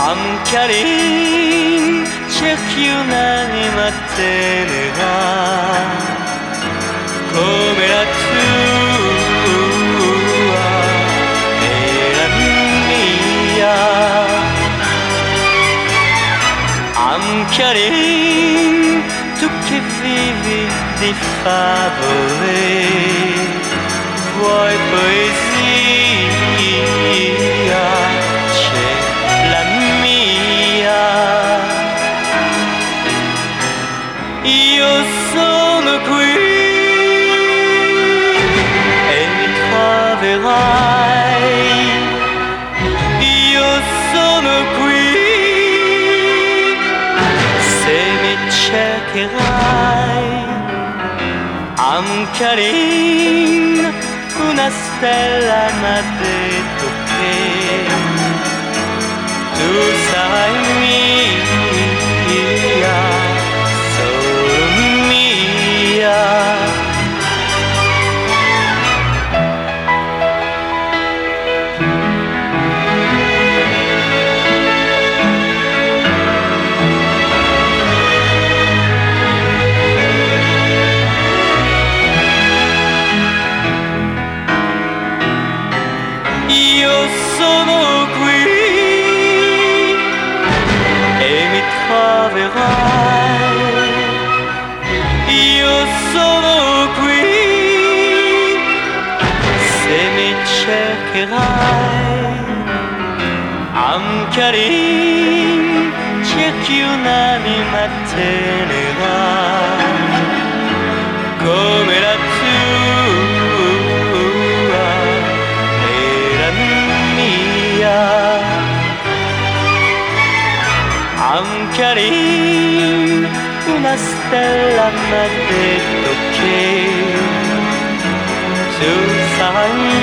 암캐린 채키우나니 맞대느라 고메라 투아 에란미야 암캐린 tu che vivi di favole vuoi poesia c'è la mia io sono qui e mi troverai io sono qui se mi cercherai Amkarin una stella m'ha detto che tu sei mia, solo mia. Io sono qui e mi troverai. Io sono qui se mi cercherai. Amkarin cerchi un'anima tenera come la tua era mia. Amkarin una stella m'ha detto che tu sai